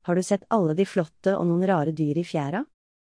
Har du sett alle de flotte og noen rare dyr i fjæra?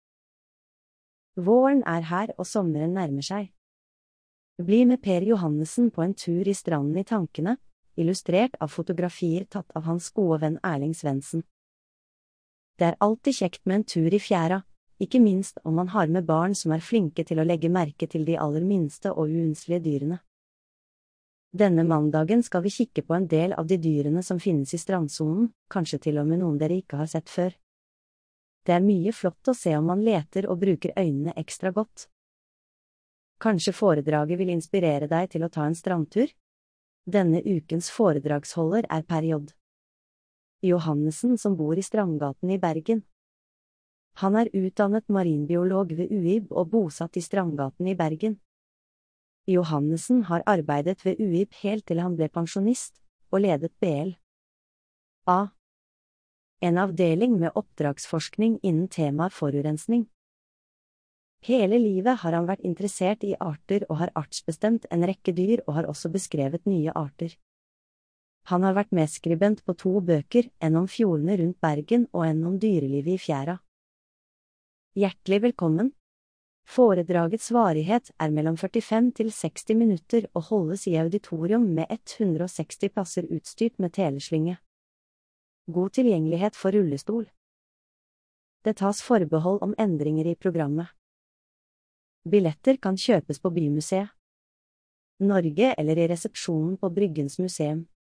Våren er her og sommeren nærmer seg. Bli med Per Johannessen på en tur i stranden i tankene, illustrert av fotografier tatt av hans gode venn Erling Svendsen. Det er alltid kjekt med en tur i fjæra, ikke minst om man har med barn som er flinke til å legge merke til de aller minste og uønskelige dyrene. Denne mandagen skal vi kikke på en del av de dyrene som finnes i strandsonen, kanskje til og med noen dere ikke har sett før. Det er mye flott å se om man leter og bruker øynene ekstra godt. Kanskje foredraget vil inspirere deg til å ta en strandtur? Denne ukens foredragsholder er Per J. Johannessen som bor i Strandgaten i Bergen. Han er utdannet marinbiolog ved UiB og bosatt i Strandgaten i Bergen. Johannessen har arbeidet ved UiB helt til han ble pensjonist, og ledet BL. A. En avdeling med oppdragsforskning innen temaet forurensning. Hele livet har han vært interessert i arter og har artsbestemt en rekke dyr og har også beskrevet nye arter. Han har vært medskribent på 2 bøker, en om fjordene rundt Bergen og en om dyrelivet i fjæra. Hjertelig velkommen! Foredragets varighet er mellom 45 til 60 minutter og holdes i auditorium med 160 plasser utstyrt med teleslynge. God tilgjengelighet for rullestol. Det tas forbehold om endringer i programmet. Billetter kan kjøpes på Bymuseet Norge eller i resepsjonen på Bryggens museum.